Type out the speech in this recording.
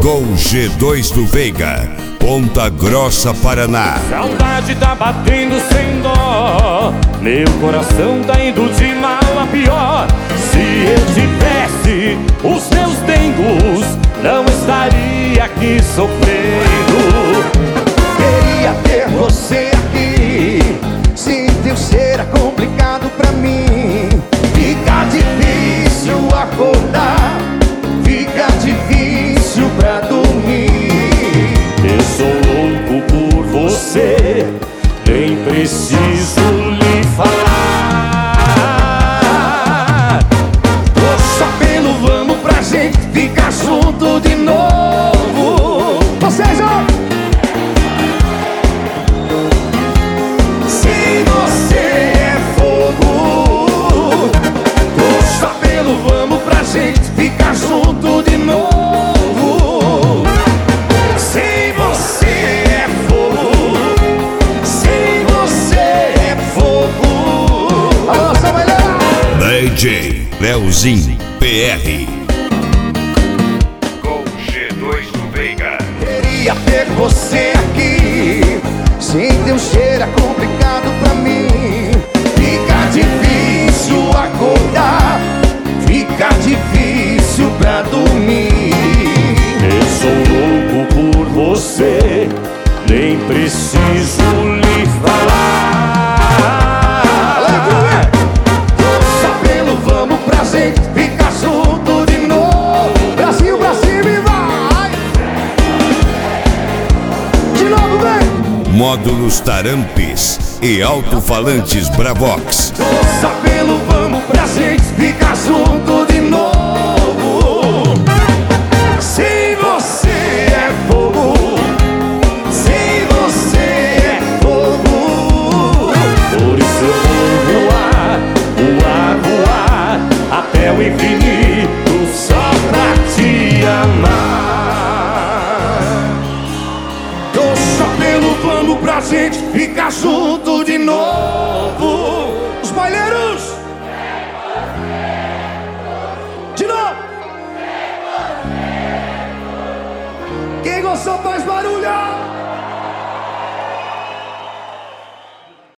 com G2 do Veiga, Ponta Grossa, Paraná. Saudade tá batendo sem dó, meu coração tá indo de mal a pior. Se eu tivesse os meus dengos, não estaria aqui sofrendo. Queria ter você aqui, sem teu ser é complicado pra mim. Fica difícil acordar, fica difícil pra dormir. Eu sou louco por você, nem preciso lhe falar. Poxa, pelo vamos pra gente ficar junto de novo. Vocês, ó! Se você é fogo, poxa, pelo vamos pra gente ficar junto de novo. Se você é fogo, se você é fogo. Alô, Samuel! DJ Leozinho PR. Com G2 do Veiga. Queria ter você aqui, sem teu cheiro é complicado pra mim. Fica difícil acordar, fica difícil pra dormir. Eu sou louco por você, nem preciso lhe falar. Poxa, pelo vamos pra gente ficar junto de novo. Brasil pra cima e vai! De novo, vem! Módulos Tarampes e alto-falantes Bravox. Poxa, pelo vamos pra gente ficar junto de novo. Se você é fogo, se você é fogo, Por isso eu vou voar, voar, voar até o infinito só pra te amar. poxa, pelo vamos pra gente ficar junto de novo. Os baileiros! De novo! Quem gostou faz barulho!